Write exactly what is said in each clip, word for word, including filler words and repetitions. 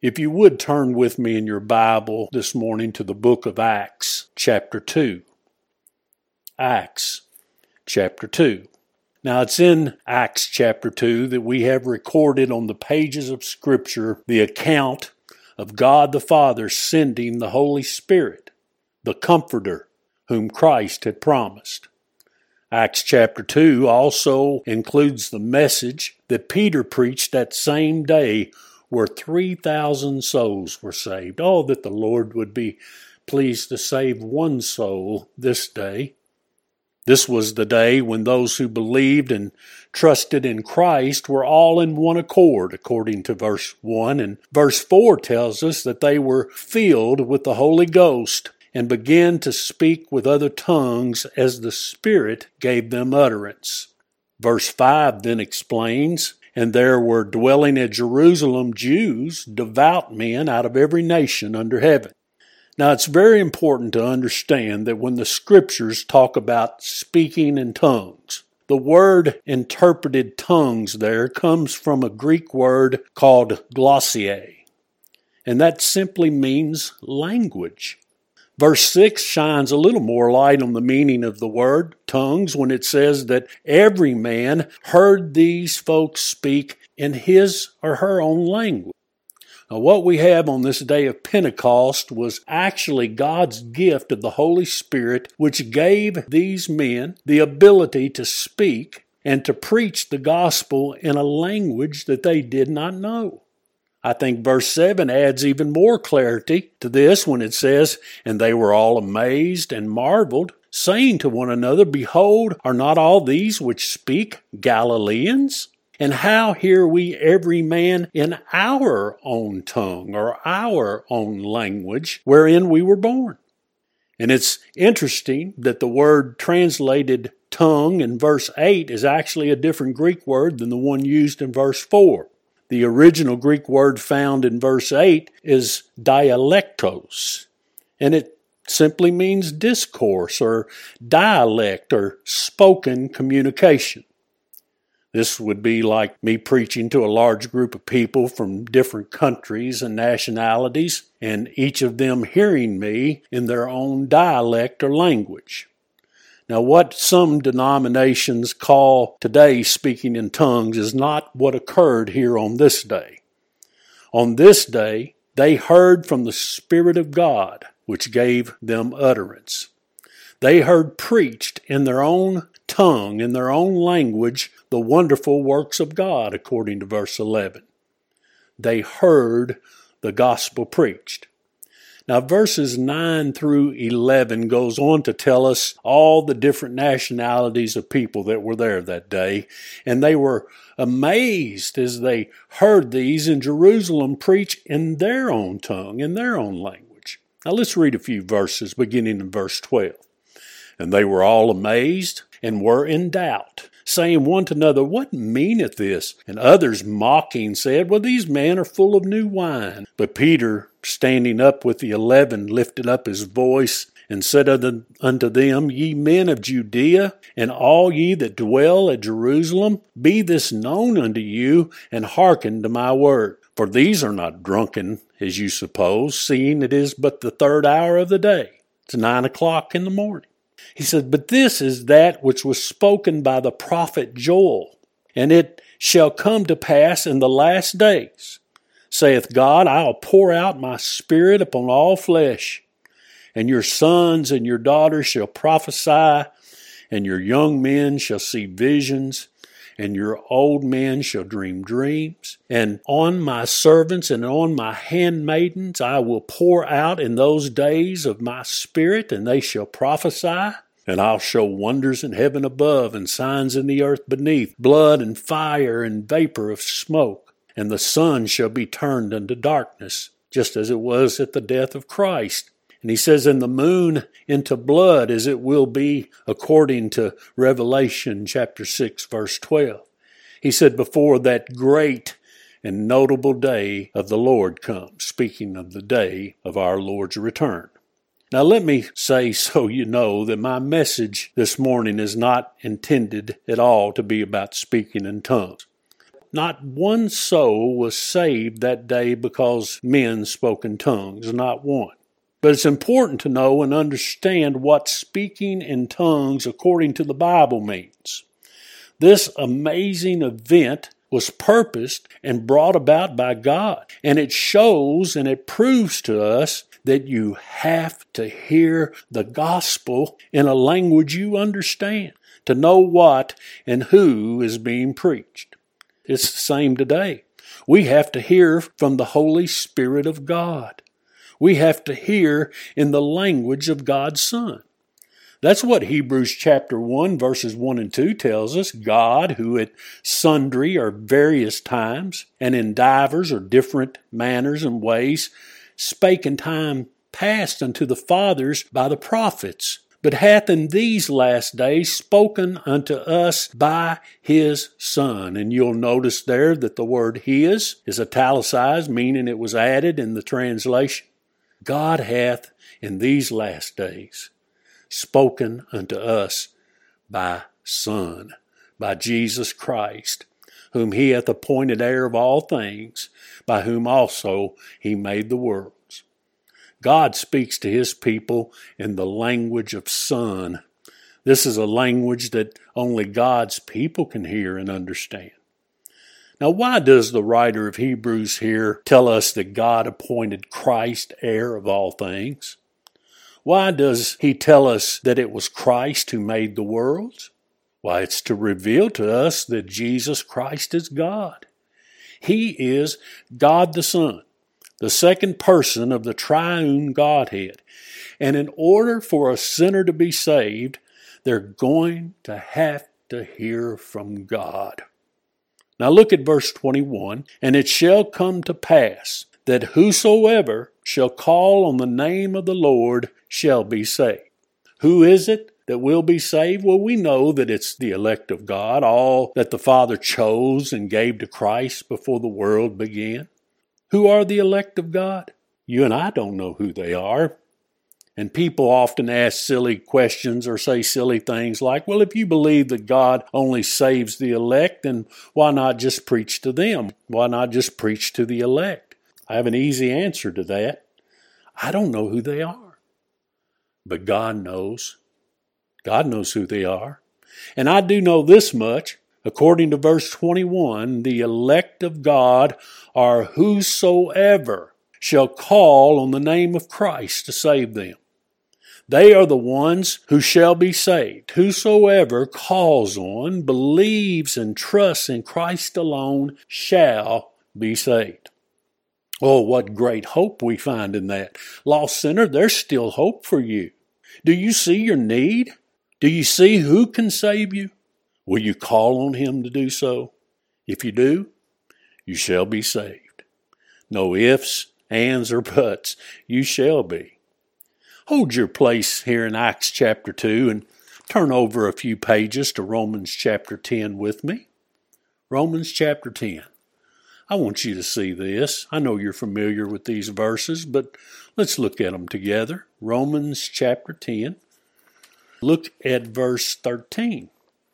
If you would turn with me in your Bible this morning to the book of Acts, chapter two. Acts, chapter two. Now it's in Acts chapter two that we have recorded on the pages of Scripture the account of God the Father sending the Holy Spirit, the Comforter, whom Christ had promised. Acts chapter two also includes the message that Peter preached that same day, where three thousand souls were saved. Oh, that the Lord would be pleased to save one soul this day. This was the day when those who believed and trusted in Christ were all in one accord, according to verse one. And verse four tells us that they were filled with the Holy Ghost and began to speak with other tongues as the Spirit gave them utterance. Verse five then explains, "And there were dwelling at Jerusalem Jews, devout men out of every nation under heaven." Now it's very important to understand that when the Scriptures talk about speaking in tongues, the word interpreted tongues there comes from a Greek word called glossae, and that simply means language. Verse six shines a little more light on the meaning of the word tongues when it says that every man heard these folks speak in his or her own language. Now, what we have on this day of Pentecost was actually God's gift of the Holy Spirit, which gave these men the ability to speak and to preach the gospel in a language that they did not know. I think verse seven adds even more clarity to this when it says, "And they were all amazed and marveled, saying to one another, Behold, are not all these which speak Galileans? And how hear we every man in our own tongue," or our own language, "wherein we were born?" And it's interesting that the word translated tongue in verse eight is actually a different Greek word than the one used in verse four. The original Greek word found in verse eight is dialectos, and it simply means discourse or dialect or spoken communication. This would be like me preaching to a large group of people from different countries and nationalities, and each of them hearing me in their own dialect or language. Now, what some denominations call today speaking in tongues is not what occurred here on this day. On this day, they heard from the Spirit of God, which gave them utterance. They heard preached in their own tongue, in their own language, the wonderful works of God, according to verse eleven. They heard the gospel preached. Now, verses nine through eleven goes on to tell us all the different nationalities of people that were there that day, and they were amazed as they heard these in Jerusalem preach in their own tongue, in their own language. Now, let's read a few verses beginning in verse twelve. "And they were all amazed and were in doubt, saying one to another, What meaneth this? And others mocking said, Well, these men are full of new wine. But Peter, standing up with the eleven, lifted up his voice and said unto them, Ye men of Judea, and all ye that dwell at Jerusalem, be this known unto you, and hearken to my word. For these are not drunken, as you suppose, seeing it is but the third hour of the day. It's nine o'clock in the morning. He said, But this is that which was spoken by the prophet Joel. And it shall come to pass in the last days, saith God, I'll pour out my spirit upon all flesh. And your sons and your daughters shall prophesy, and your young men shall see visions, and your old men shall dream dreams. And on my servants and on my handmaidens I will pour out in those days of my spirit, and they shall prophesy. And I'll show wonders in heaven above, and signs in the earth beneath, blood and fire and vapor of smoke. And the sun shall be turned unto darkness, just as it was at the death of Christ. And he says, and the moon into blood, as it will be according to Revelation chapter six, verse twelve. He said, before that great and notable day of the Lord comes, speaking of the day of our Lord's return. Now let me say, so you know, that my message this morning is not intended at all to be about speaking in tongues. Not one soul was saved that day because men spoke in tongues, not one. But it's important to know and understand what speaking in tongues according to the Bible means. This amazing event was purposed and brought about by God, and it shows and it proves to us that you have to hear the gospel in a language you understand to know what and who is being preached. It's the same today. We have to hear from the Holy Spirit of God. We have to hear in the language of God's Son. That's what Hebrews chapter one verses one and two tells us. God, who at sundry or various times and in divers or different manners and ways spake in time past unto the fathers by the prophets, but hath in these last days spoken unto us by his Son. And you'll notice there that the word his is italicized, meaning it was added in the translation. God hath in these last days spoken unto us by Son, by Jesus Christ, whom he hath appointed heir of all things, by whom also he made the worlds. God speaks to his people in the language of Son. This is a language that only God's people can hear and understand. Now, why does the writer of Hebrews here tell us that God appointed Christ heir of all things? Why does he tell us that it was Christ who made the worlds? Why, it's to reveal to us that Jesus Christ is God. He is God the Son, the second person of the triune Godhead. And in order for a sinner to be saved, they're going to have to hear from God. Now look at verse twenty-one. And it shall come to pass that whosoever shall call on the name of the Lord shall be saved. Who is it that will be saved? Well, we know that it's the elect of God, all that the Father chose and gave to Christ before the world began. Who are the elect of God? You and I don't know who they are. And people often ask silly questions or say silly things like, well, if you believe that God only saves the elect, then why not just preach to them? Why not just preach to the elect? I have an easy answer to that. I don't know who they are. But God knows. God knows who they are. And I do know this much. According to verse twenty-one, the elect of God are whosoever shall call on the name of Christ to save them. They are the ones who shall be saved. Whosoever calls on, believes, and trusts in Christ alone shall be saved. Oh, what great hope we find in that. Lost sinner, there's still hope for you. Do you see your need? Do you see who can save you? Will you call on him to do so? If you do, you shall be saved. No ifs, ands, or buts. You shall be. Hold your place here in Acts chapter two and turn over a few pages to Romans chapter ten with me. Romans chapter ten. I want you to see this. I know you're familiar with these verses, but let's look at them together. Romans chapter ten. Look at verse thirteen.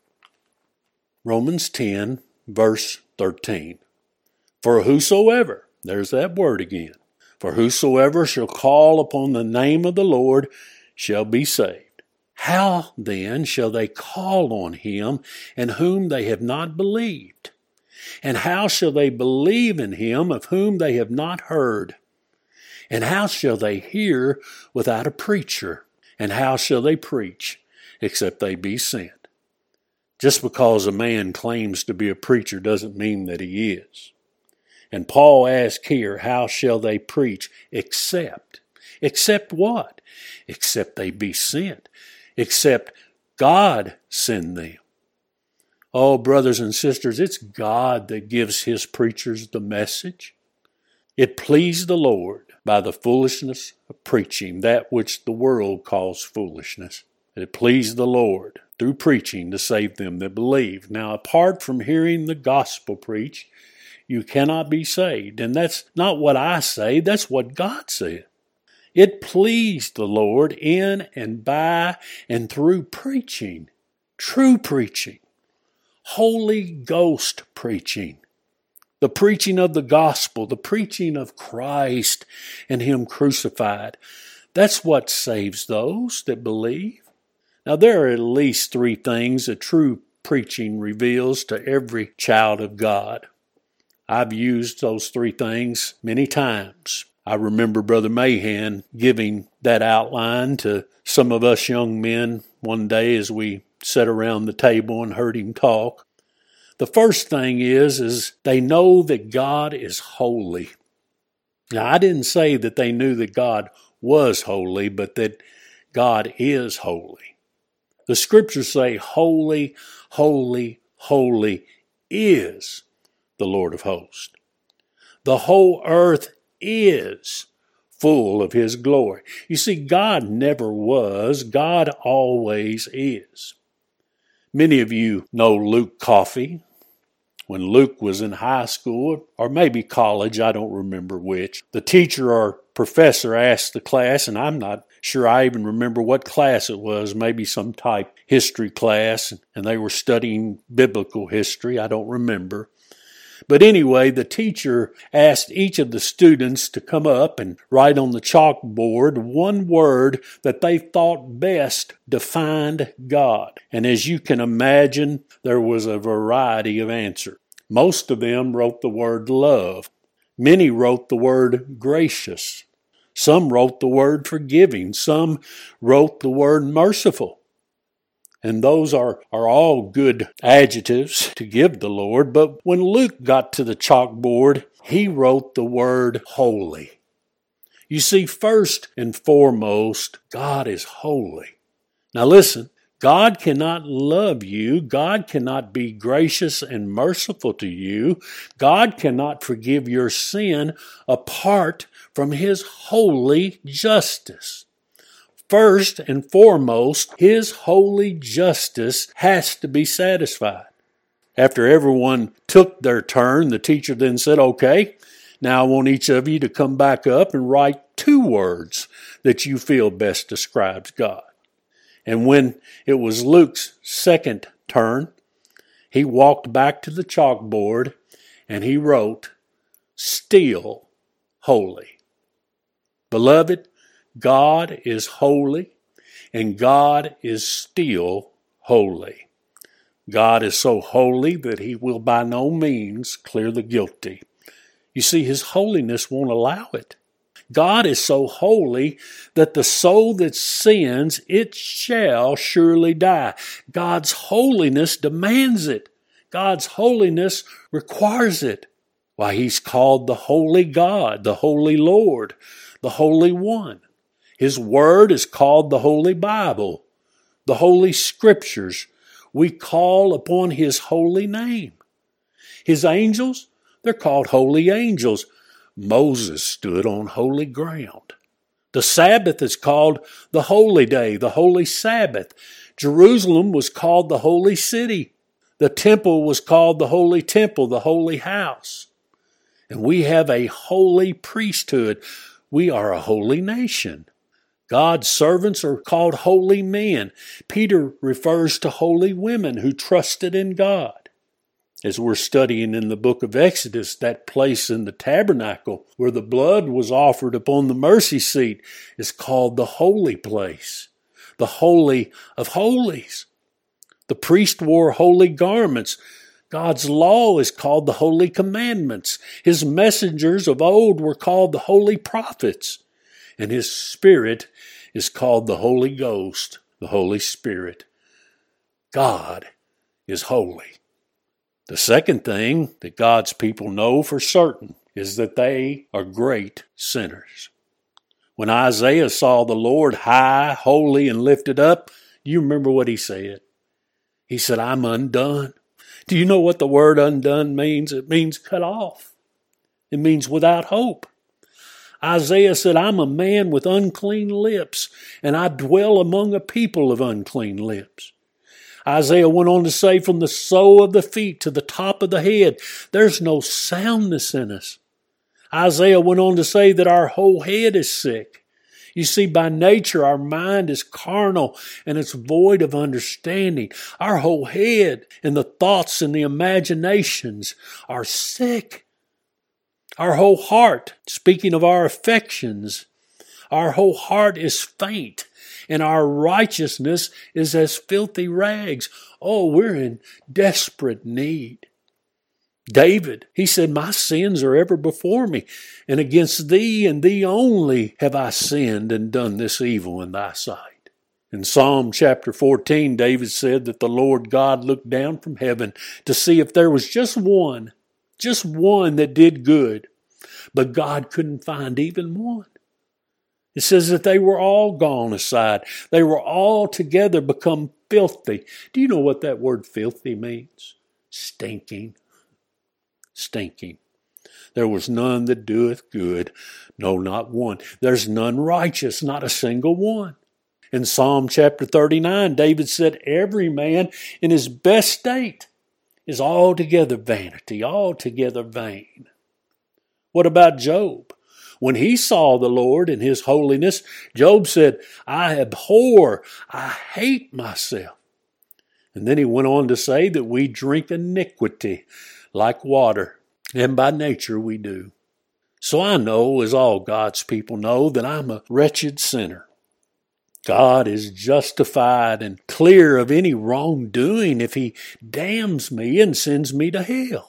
Romans ten, verse thirteen. For whosoever, there's that word again. For whosoever shall call upon the name of the Lord shall be saved. How then shall they call on him in whom they have not believed? And how shall they believe in him of whom they have not heard? And how shall they hear without a preacher? And how shall they preach except they be sent? Just because a man claims to be a preacher doesn't mean that he is. And Paul asks here, how shall they preach? Except. Except what? Except they be sent. Except God send them. Oh, brothers and sisters, it's God that gives his preachers the message. It pleased the Lord by the foolishness of preaching, that which the world calls foolishness. It pleased the Lord through preaching to save them that believe. Now, apart from hearing the gospel preached, you cannot be saved. And that's not what I say, that's what God said. It pleased the Lord in and by and through preaching, true preaching, Holy Ghost preaching. The preaching of the gospel, the preaching of Christ and Him crucified. That's what saves those that believe. Now, there are at least three things that true preaching reveals to every child of God. I've used those three things many times. I remember Brother Mahan giving that outline to some of us young men one day as we sat around the table and heard him talk. The first thing is, is they know that God is holy. Now, I didn't say that they knew that God was holy, but that God is holy. The scriptures say, holy, holy, holy is the Lord of hosts. The whole earth is full of His glory. You see, God never was. God always is. Many of you know Luke Coffey. When Luke was in high school, or maybe college, I don't remember which, the teacher or professor asked the class, and I'm not sure I even remember what class it was, maybe some type history class, and they were studying biblical history. I don't remember. But anyway, the teacher asked each of the students to come up and write on the chalkboard one word that they thought best defined God. And as you can imagine, there was a variety of answers. Most of them wrote the word love. Many wrote the word gracious. Some wrote the word forgiving. Some wrote the word merciful. And those are, are all good adjectives to give the Lord. But when Luke got to the chalkboard, he wrote the word holy. You see, first and foremost, God is holy. Now listen, God cannot love you. God cannot be gracious and merciful to you. God cannot forgive your sin apart from His holy justice. First and foremost, His holy justice has to be satisfied. After everyone took their turn, the teacher then said, okay, now I want each of you to come back up and write two words that you feel best describes God. And when it was Luke's second turn, he walked back to the chalkboard and he wrote, still holy. Beloved, God is holy and God is still holy. God is so holy that He will by no means clear the guilty. You see, His holiness won't allow it. God is so holy that the soul that sins, it shall surely die. God's holiness demands it. God's holiness requires it. Why, He's called the Holy God, the Holy Lord, the Holy One. His Word is called the Holy Bible, the Holy Scriptures. We call upon His holy name. His angels, they're called holy angels. Moses stood on holy ground. The Sabbath is called the holy day, the holy Sabbath. Jerusalem was called the holy city. The temple was called the holy temple, the holy house. And we have a holy priesthood. We are a holy nation. God's servants are called holy men. Peter refers to holy women who trusted in God. As we're studying in the book of Exodus, that place in the tabernacle where the blood was offered upon the mercy seat is called the holy place, the holy of holies. The priest wore holy garments. God's law is called the holy commandments. His messengers of old were called the holy prophets. And His Spirit is called the Holy Ghost, the Holy Spirit. God is holy. The second thing that God's people know for certain is that they are great sinners. When Isaiah saw the Lord high, holy, and lifted up, do you remember what he said? He said, I'm undone. Do you know what the word undone means? It means cut off. It means without hope. Isaiah said, I'm a man with unclean lips, and I dwell among a people of unclean lips. Isaiah went on to say, from the sole of the feet to the top of the head, there's no soundness in us. Isaiah went on to say that our whole head is sick. You see, by nature, our mind is carnal and it's void of understanding. Our whole head and the thoughts and the imaginations are sick. Our whole heart, speaking of our affections, our whole heart is faint, and our righteousness is as filthy rags. Oh, we're in desperate need. David, he said, my sins are ever before me, and against thee and thee only have I sinned and done this evil in thy sight. In Psalm chapter fourteen, David said that the Lord God looked down from heaven to see if there was just one, just one that did good, but God couldn't find even one. It says that they were all gone aside. They were all together become filthy. Do you know what that word filthy means? Stinking. Stinking. There was none that doeth good, no, not one. There's none righteous, not a single one. In Psalm chapter thirty-nine, David said, every man in his best state is altogether vanity, altogether vain. What about Job? When he saw the Lord in his holiness, Job said, I abhor, I hate myself. And then he went on to say that we drink iniquity like water, and by nature we do. So I know, as all God's people know, that I'm a wretched sinner. God is justified and clear of any wrongdoing if he damns me and sends me to hell.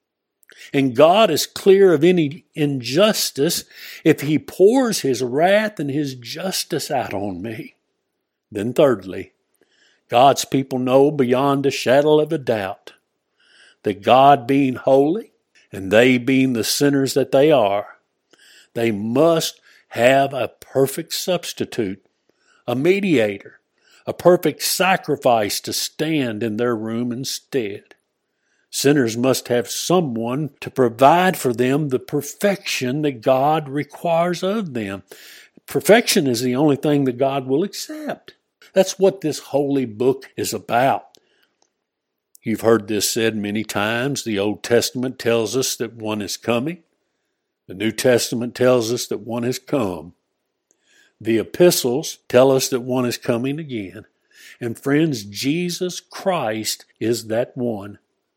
And God is clear of any injustice if he pours his wrath and his justice out on me. Then thirdly, God's people know beyond a shadow of a doubt that God being holy and they being the sinners that they are, they must have a perfect substitute, a mediator, a perfect sacrifice to stand in their room instead. Sinners must have someone to provide for them the perfection that God requires of them. Perfection is the only thing that God will accept. That's what this holy book is about. You've heard this said many times. The Old Testament tells us that one is coming. The New Testament tells us that one has come. The epistles tell us that one is coming again. And friends, Jesus Christ is that one.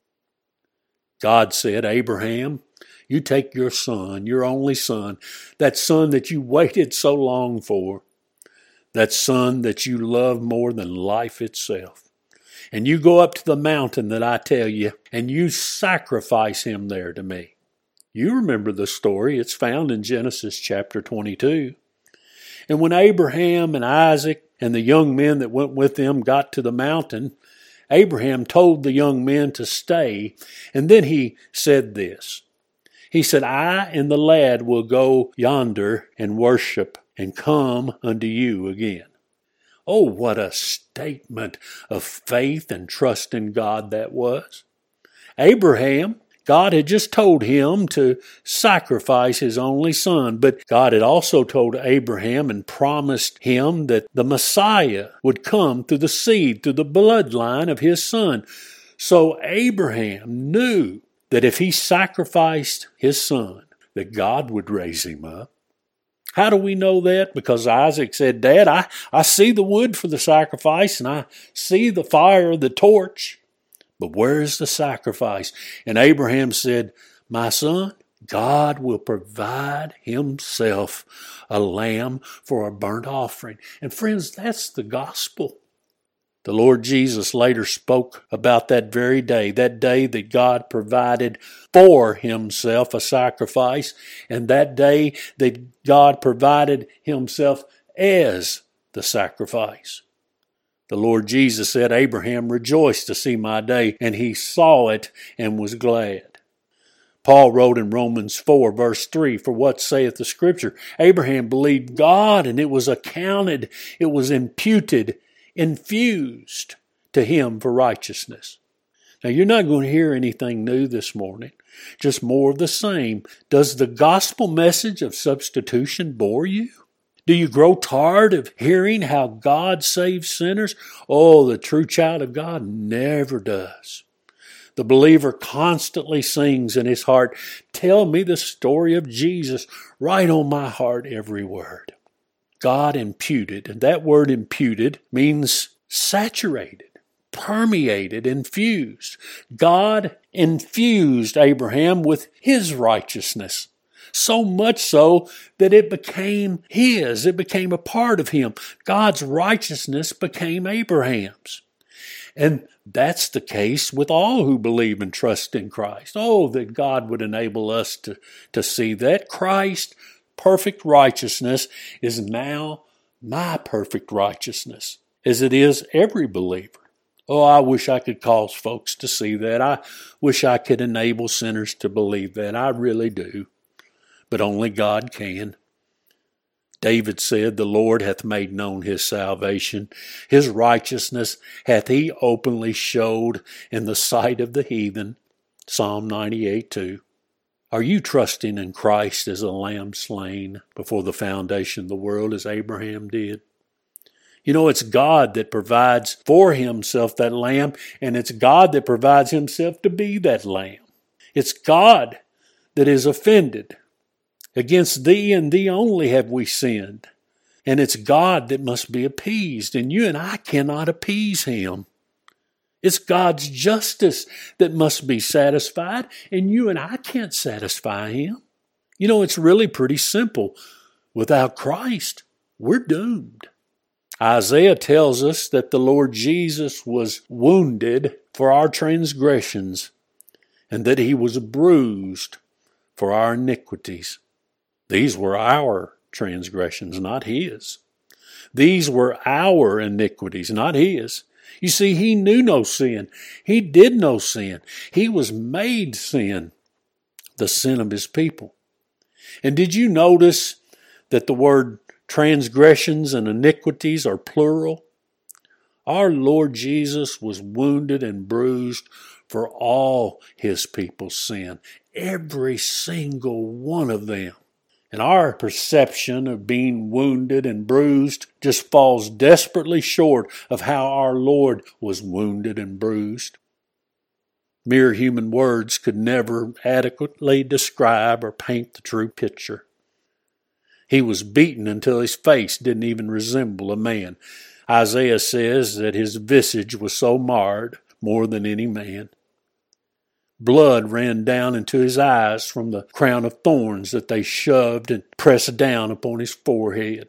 God said, Abraham, you take your son, your only son, that son that you waited so long for, that son that you love more than life itself. And you go up to the mountain that I tell you, and you sacrifice him there to me. You remember the story. It's found in Genesis chapter twenty-two. And when Abraham and Isaac and the young men that went with them got to the mountain, Abraham told the young men to stay, and then he said this. He said, I and the lad will go yonder and worship and come unto you again. Oh, what a statement of faith and trust in God that was. Abraham, God had just told him to sacrifice his only son, but God had also told Abraham and promised him that the Messiah would come through the seed, through the bloodline of his son. So Abraham knew that if he sacrificed his son, that God would raise him up. How do we know that? Because Isaac said, Dad, I, I see the wood for the sacrifice and I see the fire of the torch. But where is the sacrifice? And Abraham said, my son, God will provide himself a lamb for a burnt offering. And friends, that's the gospel. The Lord Jesus later spoke about that very day, that day that God provided for himself a sacrifice, and that day that God provided himself as the sacrifice. The Lord Jesus said, Abraham rejoiced to see my day, and he saw it and was glad. Paul wrote in Romans four, verse three, for what saith the Scripture? Abraham believed God, and it was accounted, it was imputed, infused to him for righteousness. Now, you're not going to hear anything new this morning, just more of the same. Does the gospel message of substitution bore you? Do you grow tired of hearing how God saves sinners? Oh, the true child of God never does. The believer constantly sings in his heart, tell me the story of Jesus. Write on my heart every word. God imputed, and that word imputed means saturated, permeated, infused. God infused Abraham with his righteousness. So much so that it became his. It became a part of him. God's righteousness became Abraham's. And that's the case with all who believe and trust in Christ. Oh, that God would enable us to, to see that Christ's perfect righteousness is now my perfect righteousness, as it is every believer. Oh, I wish I could cause folks to see that. I wish I could enable sinners to believe that. I really do. But only God can. David said, the Lord hath made known his salvation. His righteousness hath he openly showed in the sight of the heathen. Psalm ninety-eight two. Are you trusting in Christ as a lamb slain before the foundation of the world as Abraham did? You know, it's God that provides for himself that lamb, and it's God that provides himself to be that lamb. It's God that is offended. Against thee and thee only have we sinned. And it's God that must be appeased, and you and I cannot appease him. It's God's justice that must be satisfied, and you and I can't satisfy him. You know, it's really pretty simple. Without Christ, we're doomed. Isaiah tells us that the Lord Jesus was wounded for our transgressions, and that he was bruised for our iniquities. These were our transgressions, not his. These were our iniquities, not his. You see, he knew no sin. He did no sin. He was made sin, the sin of his people. And did you notice that the word transgressions and iniquities are plural? Our Lord Jesus was wounded and bruised for all his people's sin, every single one of them. And our perception of being wounded and bruised just falls desperately short of how our Lord was wounded and bruised. Mere human words could never adequately describe or paint the true picture. He was beaten until his face didn't even resemble a man. Isaiah says that his visage was so marred more than any man. Blood ran down into his eyes from the crown of thorns that they shoved and pressed down upon his forehead.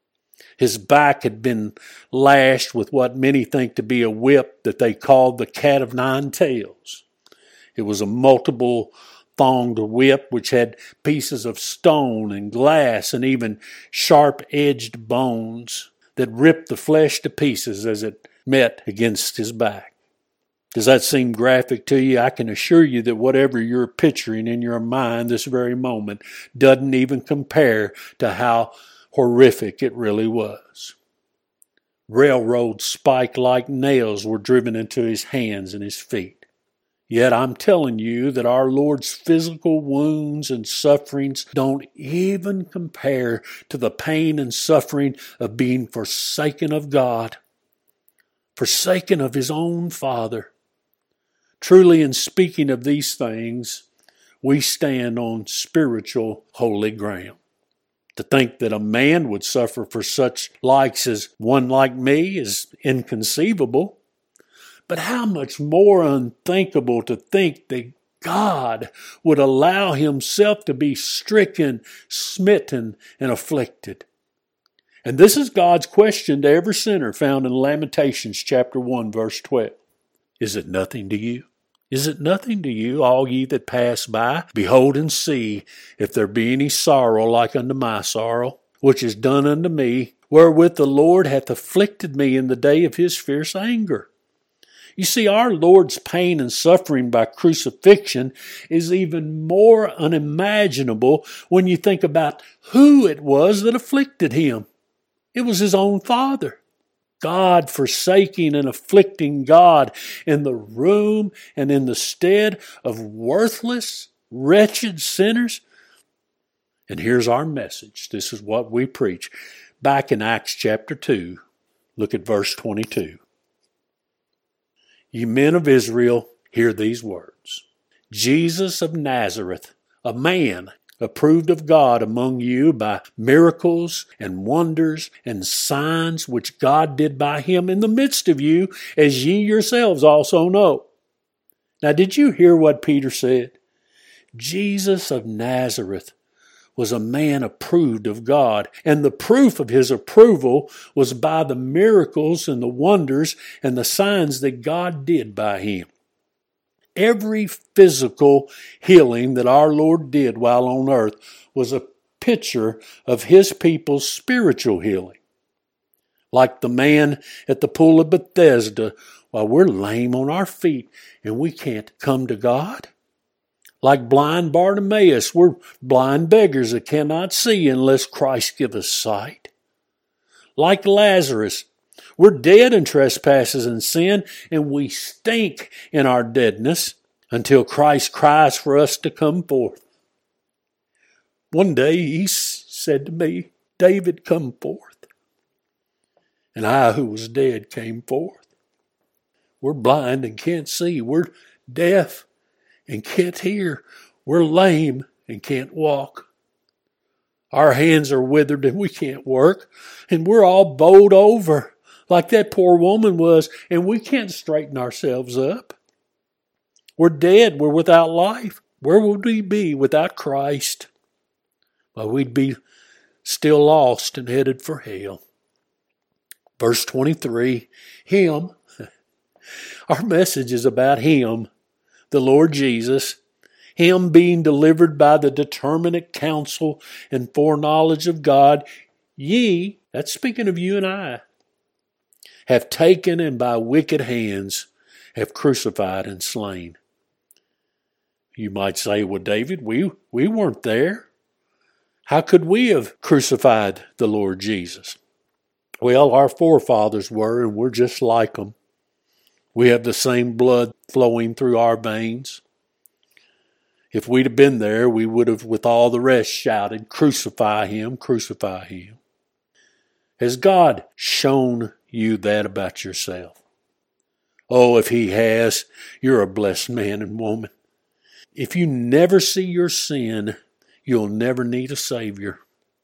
His back had been lashed with what many think to be a whip that they called the cat of nine tails. It was a multiple thonged whip which had pieces of stone and glass and even sharp-edged bones that ripped the flesh to pieces as it met against his back. Does that seem graphic to you? I can assure you that whatever you're picturing in your mind this very moment doesn't even compare to how horrific it really was. Railroad spike-like nails were driven into his hands and his feet. Yet I'm telling you that our Lord's physical wounds and sufferings don't even compare to the pain and suffering of being forsaken of God, forsaken of his own Father. Truly, in speaking of these things, we stand on spiritual holy ground. To think that a man would suffer for such likes as one like me is inconceivable. But how much more unthinkable to think that God would allow himself to be stricken, smitten, and afflicted. And this is God's question to every sinner found in Lamentations chapter one, verse twelve. Is it nothing to you? Is it nothing to you, all ye that pass by? Behold and see if there be any sorrow like unto my sorrow, which is done unto me, wherewith the Lord hath afflicted me in the day of his fierce anger. You see, our Lord's pain and suffering by crucifixion is even more unimaginable when you think about who it was that afflicted him. It was his own Father. God forsaking and afflicting God in the room and in the stead of worthless, wretched sinners. And here's our message. This is what we preach. Back in Acts chapter two, look at verse twenty-two. Ye men of Israel, hear these words. Jesus of Nazareth, a man approved of God among you by miracles and wonders and signs which God did by him in the midst of you, as ye yourselves also know. Now, did you hear what Peter said? Jesus of Nazareth, was a man approved of God, and the proof of his approval was by the miracles and the wonders and the signs that God did by him. Every physical healing that our Lord did while on earth was a picture of his people's spiritual healing. Like the man at the pool of Bethesda, while we're lame on our feet and we can't come to God. Like blind Bartimaeus, we're blind beggars that cannot see unless Christ give us sight. Like Lazarus, we're dead in trespasses and sin, and we stink in our deadness until Christ cries for us to come forth. One day he said to me, "David, come forth." And I, who was dead, came forth. We're blind and can't see. We're deaf and can't hear. We're lame and can't walk. Our hands are withered and we can't work. And we're all bowed over like that poor woman was, and we can't straighten ourselves up. We're dead. We're without life. Where would we be without Christ? Well, we'd be still lost and headed for hell. Verse twenty-three, Him. Our message is about Him, the Lord Jesus, Him being delivered by the determinate counsel and foreknowledge of God. Ye, that's speaking of you and I, have taken and by wicked hands have crucified and slain. You might say, well, David, we, we weren't there. How could we have crucified the Lord Jesus? Well, our forefathers were, and we're just like them. We have the same blood flowing through our veins. If we'd have been there, we would have, with all the rest, shouted, "Crucify him, crucify him." Has God shown you that about yourself? Oh, if He has, you're a blessed man and woman. If you never see your sin, you'll never need a Savior.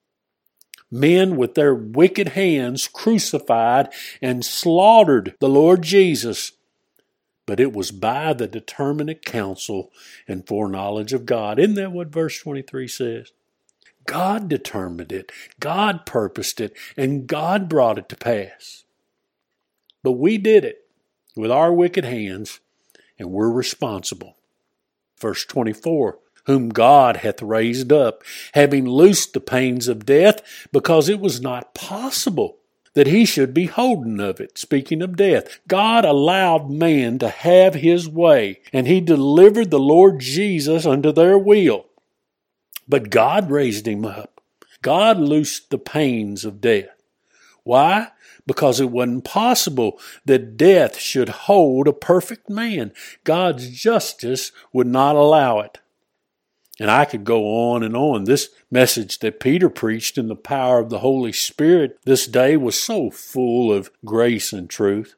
Men with their wicked hands crucified and slaughtered the Lord Jesus, but it was by the determinate counsel and foreknowledge of God. Isn't that what verse twenty-three says? God determined it, God purposed it, and God brought it to pass. But we did it with our wicked hands, and we're responsible. Verse twenty-four, whom God hath raised up, having loosed the pains of death, because it was not possible that he should be holden of it. Speaking of death, God allowed man to have his way, and He delivered the Lord Jesus unto their will. But God raised Him up. God loosed the pains of death. Why? Because it wasn't possible that death should hold a perfect man. God's justice would not allow it. And I could go on and on. This message that Peter preached in the power of the Holy Spirit this day was so full of grace and truth.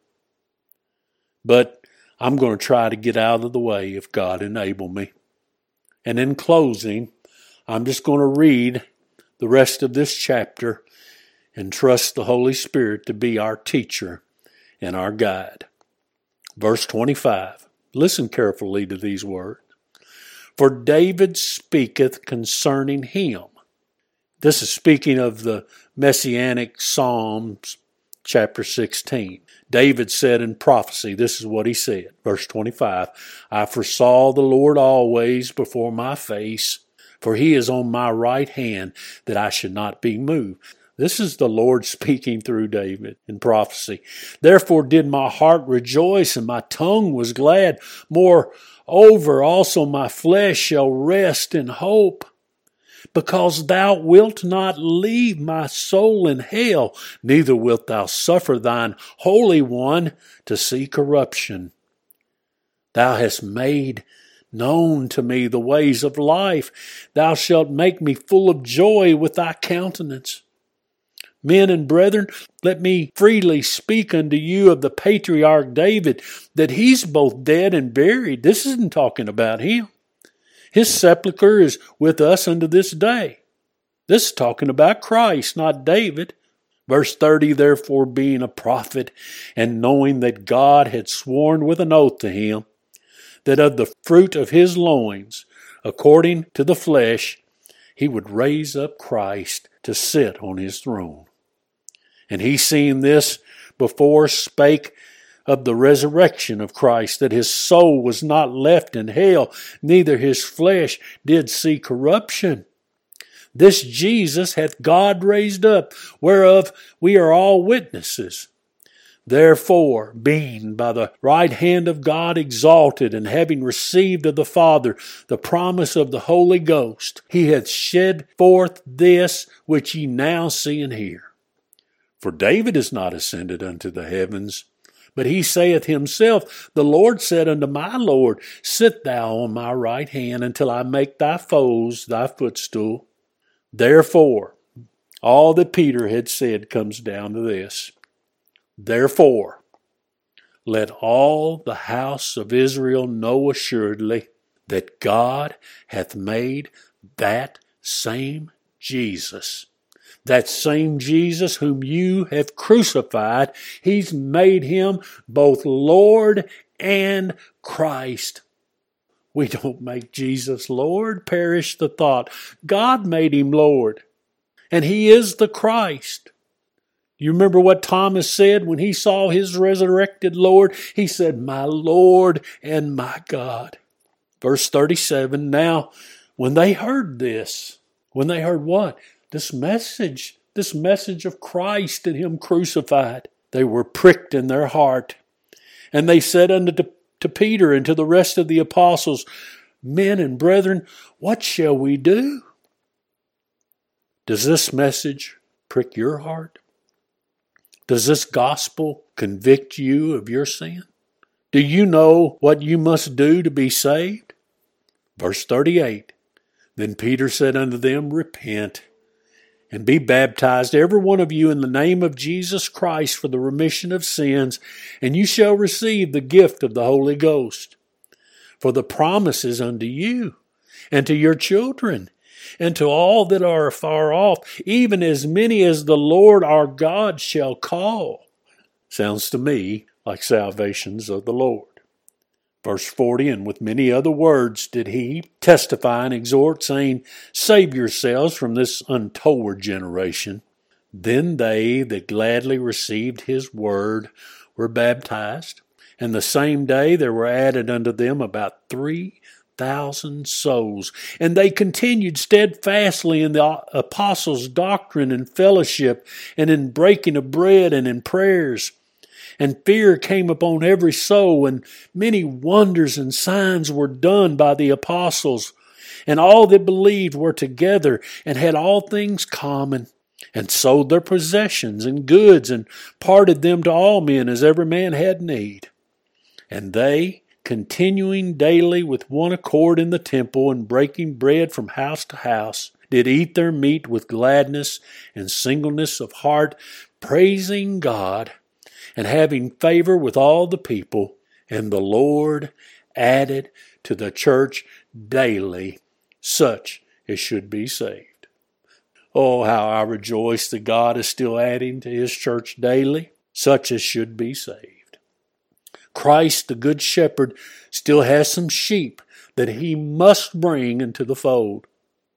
But I'm going to try to get out of the way if God enable me. And in closing, I'm just going to read the rest of this chapter and trust the Holy Spirit to be our teacher and our guide. Verse twenty-five. Listen carefully to these words. For David speaketh concerning him. This is speaking of the Messianic Psalms, chapter sixteen. David said in prophecy, this is what he said, verse twenty-five, I foresaw the Lord always before my face, for He is on my right hand, that I should not be moved. This is the Lord speaking through David in prophecy. Therefore did my heart rejoice, and my tongue was glad. Moreover, also my flesh shall rest in hope, because thou wilt not leave my soul in hell, neither wilt thou suffer thine Holy One to see corruption. Thou hast made known to me the ways of life. Thou shalt make me full of joy with thy countenance. Men and brethren, let me freely speak unto you of the patriarch David, that he's both dead and buried. This isn't talking about him. His sepulchre is with us unto this day. This is talking about Christ, not David. Verse thirty, therefore being a prophet, and knowing that God had sworn with an oath to him, that of the fruit of his loins, according to the flesh, he would raise up Christ to sit on his throne. And he, seeing this before, spake of the resurrection of Christ, that his soul was not left in hell, neither his flesh did see corruption. This Jesus hath God raised up, whereof we are all witnesses. Therefore, being by the right hand of God exalted, and having received of the Father the promise of the Holy Ghost, he hath shed forth this which ye now see and hear. For David is not ascended unto the heavens, but he saith himself, The Lord said unto my Lord, Sit thou on my right hand until I make thy foes thy footstool. Therefore, all that Peter had said comes down to this. Therefore, let all the house of Israel know assuredly that God hath made that same Jesus, that same Jesus whom you have crucified, he's made him both Lord and Christ. We don't make Jesus Lord. Perish the thought. God made him Lord, and he is the Christ. You remember what Thomas said when he saw his resurrected Lord? He said, My Lord and my God. Verse thirty-seven, now when they heard this, when they heard what? This message, this message of Christ and him crucified, they were pricked in their heart. And they said unto to, to Peter and to the rest of the apostles, Men and brethren, what shall we do? Does this message prick your heart? Does this gospel convict you of your sin? Do you know what you must do to be saved? Verse thirty-eight, Then Peter said unto them, Repent, and be baptized every one of you in the name of Jesus Christ for the remission of sins, and you shall receive the gift of the Holy Ghost. For the promise is unto you, and to your children, and to all that are afar off, even as many as the Lord our God shall call. Sounds to me like salvations of the Lord. Verse forty, And with many other words did he testify and exhort, saying, Save yourselves from this untoward generation. Then they that gladly received his word were baptized, and the same day there were added unto them about three thousand souls. And they continued steadfastly in the apostles' doctrine and fellowship, and in breaking of bread and in prayers. And fear came upon every soul, and many wonders and signs were done by the apostles. And all that believed were together, and had all things common, and sold their possessions and goods, and parted them to all men as every man had need. And they, continuing daily with one accord in the temple, and breaking bread from house to house, did eat their meat with gladness and singleness of heart, praising God, and having favor with all the people. And the Lord added to the church daily such as should be saved. Oh, how I rejoice that God is still adding to his church daily such as should be saved. Christ, the good shepherd, still has some sheep that he must bring into the fold.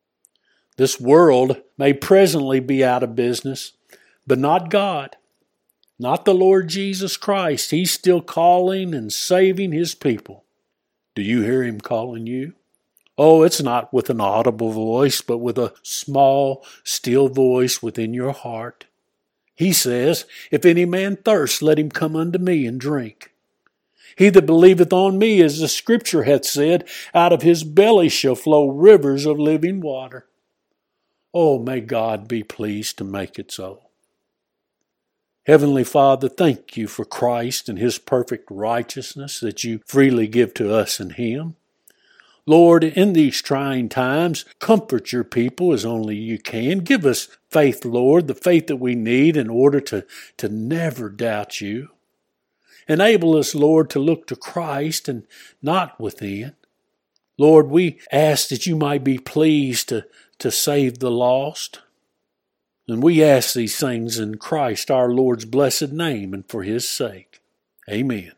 This world may presently be out of business, but not God. Not the Lord Jesus Christ. He's still calling and saving his people. Do you hear him calling you? Oh, it's not with an audible voice, but with a small, still voice within your heart. He says, If any man thirst, let him come unto me and drink. He that believeth on me, as the Scripture hath said, out of his belly shall flow rivers of living water. Oh, may God be pleased to make it so. Heavenly Father, thank you for Christ and his perfect righteousness that you freely give to us in him. Lord, in these trying times, comfort your people as only you can. Give us faith, Lord, the faith that we need in order to, to never doubt you. Enable us, Lord, to look to Christ and not within. Lord, we ask that you might be pleased to, to save the lost. And we ask these things in Christ, our Lord's blessed name, and for his sake. Amen.